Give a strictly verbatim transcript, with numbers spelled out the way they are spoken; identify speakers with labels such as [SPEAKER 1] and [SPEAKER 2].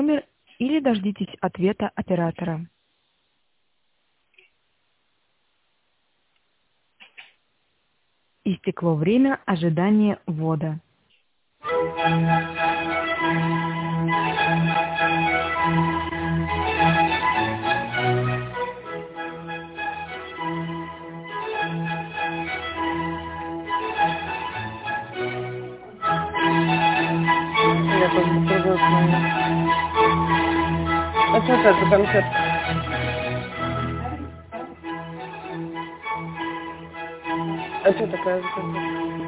[SPEAKER 1] номер или дождитесь ответа оператора. Истекло время ожидания ввода.
[SPEAKER 2] Я как бы другой звоню. А что это за концерт? А что такая за концерт?